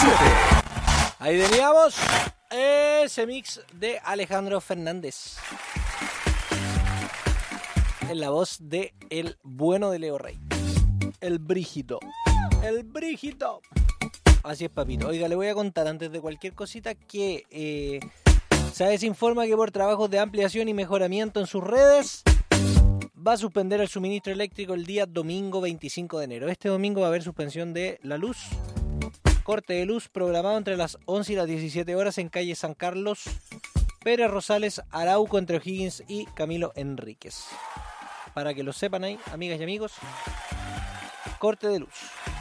Ahí teníamos ese mix de Alejandro Fernández en la voz de el bueno de Leo Rey, el Brígido. Así es, papito. Oiga, le voy a contar antes de cualquier cosita que SAES informa que por trabajos de ampliación y mejoramiento en sus redes va a suspender el suministro eléctrico el día domingo 25 de enero. Este domingo va a haber suspensión de la luz. Corte de luz programado entre las 11 y las 17 horas en calle San Carlos, Pérez Rosales, Arauco, entre O'Higgins y Camilo Enríquez. Para que lo sepan ahí, amigas y amigos, corte de luz.